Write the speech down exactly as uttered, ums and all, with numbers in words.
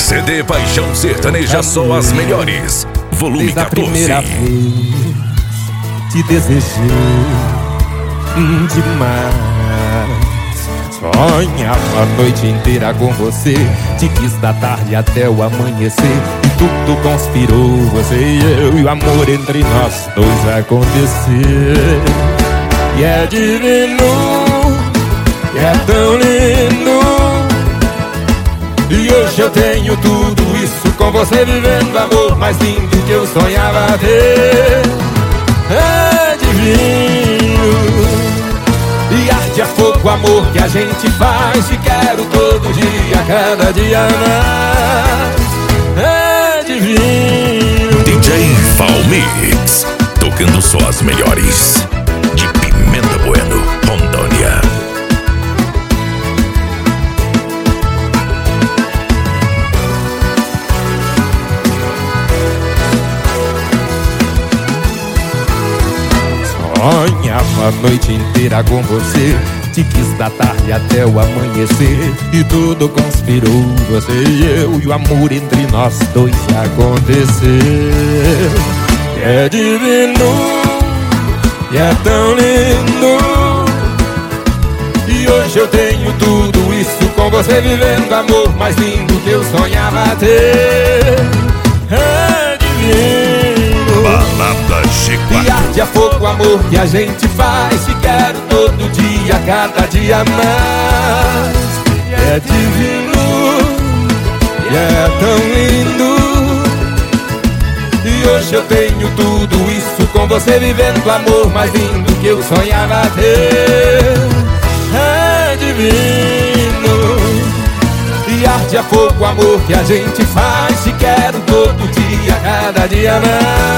C D Paixão Sertaneja, só as melhores. Volume Desde a quatorze. primeira vez te desejei hum, demais. Sonhava a noite inteira com você, te quis da tarde até o amanhecer. E tudo conspirou, você e eu, e o amor entre nós dois acontecer. E é divino, e é tão lindo. E hoje eu tenho tudo isso com você, vivendo o amor mais lindo que eu sonhava ter. É divino, e arde a fogo o amor que a gente faz. Te quero todo dia, cada dia mais. É divino. D J Valmix, tocando só as melhores. De Pimenta Bueno, Rondônia. Sonhava a noite inteira com você, te quis da tarde até o amanhecer. E tudo conspirou, você e eu, e o amor entre nós dois acontecer. É divino, e é tão lindo. E hoje eu tenho tudo isso com você, vivendo o amor mais lindo que eu sonhava ter. É divino, Balada G quatro. e arde a fogo o amor que a gente faz. Te quero todo dia, cada dia mais. É divino, e é tão lindo. E hoje eu tenho tudo isso com você, vivendo o amor mais lindo que eu sonhava ter. É divino, e arde a fogo o amor que a gente faz. Te quero todo dia, cada dia mais.